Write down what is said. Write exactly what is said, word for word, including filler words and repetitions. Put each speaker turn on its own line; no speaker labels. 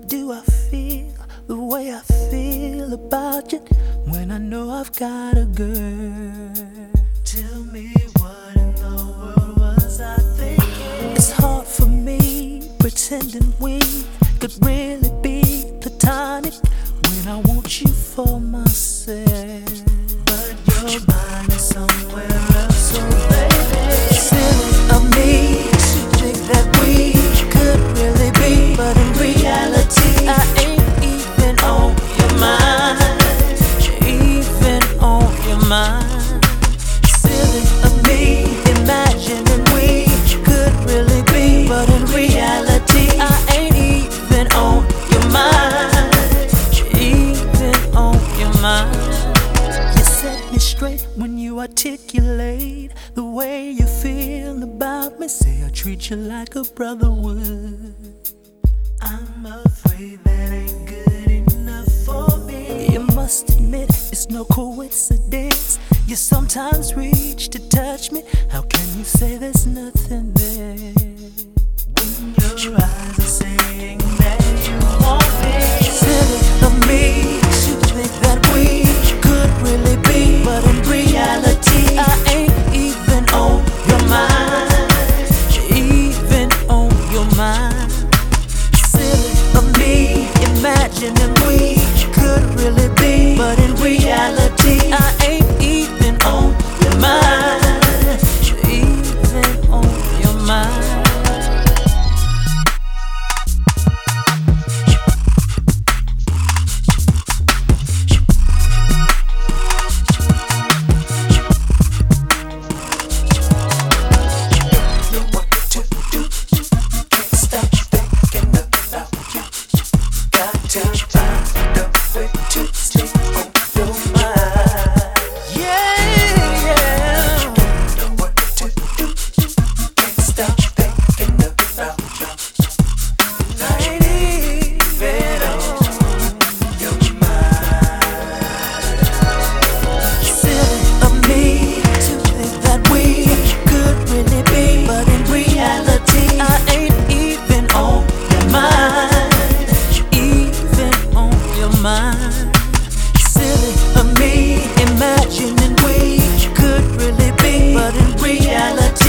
do I feel the way I feel about you when I know I've got a girl? Tell me what in the world was I thinking? It's hard for me pretending we could really be platonic when I want you for myself. But your mind is somewhere else, so baby, silly of me to think that we could really be, but in reality I ain't even on your mind, even on your mind. Silly of me imagining we could really be, but in reality I ain't even on your mind, even on your mind. You set me straight when you articulate the way you feel about me. Say I treat you like a brother would. I'm afraid that ain't good enough for me. You must admit it's no coincidence. You sometimes reach to touch me. How can you say there's nothing there when your eyes are saying that you want me? Silly of me to think that we could really be, but in reality I ain't even on your mind, even on your mind. Silly of me imagining we could really be, but in reality I ain't even on your mind, even on your mind. Silly of me imagining we could really be, but in reality